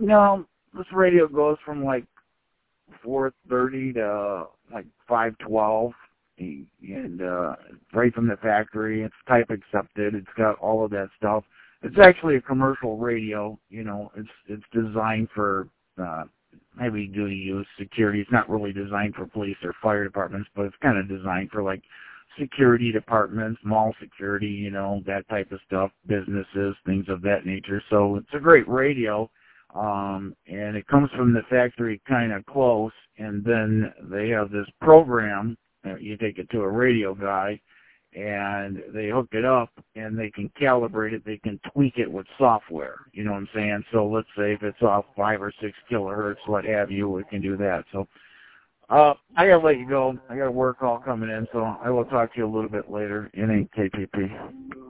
No, this radio goes from like 430 to like 512, and right from the factory. It's type accepted. It's got all of that stuff. It's actually a commercial radio. You know, it's designed for heavy duty use, security. It's not really designed for police or fire departments, but it's kind of designed for like security departments, mall security, you know, that type of stuff, businesses, things of that nature. So it's a great radio. And it comes from the factory kind of close, and then they have this program. You take it to a radio guy, and they hook it up, and they can calibrate it. They can tweak it with software. You know what I'm saying? So let's say if it's off 5 or 6 kilohertz, what have you, it can do that. So I got to let you go. I got a work call coming in, so I will talk to you a little bit later. It ain't KPP.